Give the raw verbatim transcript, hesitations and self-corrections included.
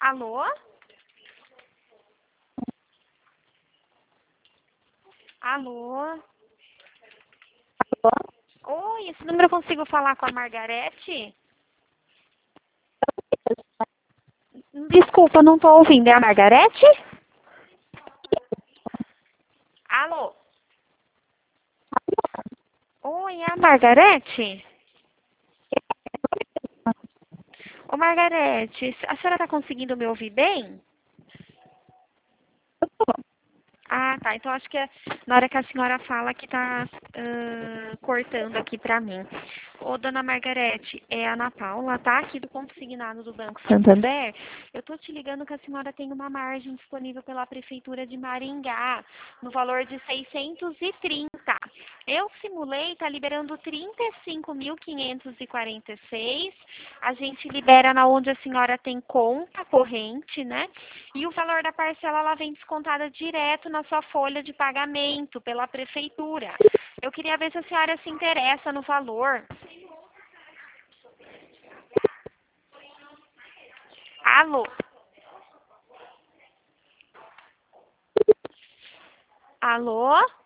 Alô? Alô? Oi, esse número eu consigo falar com a Margarete? Desculpa, não estou ouvindo. É a Margarete? Alô? Oi, é a Margarete? Ô, Margarete, a senhora está conseguindo me ouvir bem? Ah, tá. Então acho que é na hora que a senhora fala que tá ah, cortando aqui pra mim. Ô, dona Margarete, é a Ana Paula, tá? Aqui do consignado do Banco Santander. Eu tô te ligando que a senhora tem uma margem disponível pela Prefeitura de Maringá, no valor de seiscentos e trinta. Eu simulei, tá liberando trinta e cinco mil quinhentos e quarenta e seis. A gente libera na onde a senhora tem conta corrente, né? E o valor da parcela ela vem descontada direto na sua folha de pagamento pela prefeitura. Eu queria ver se a senhora se interessa no valor. Alô? Alô?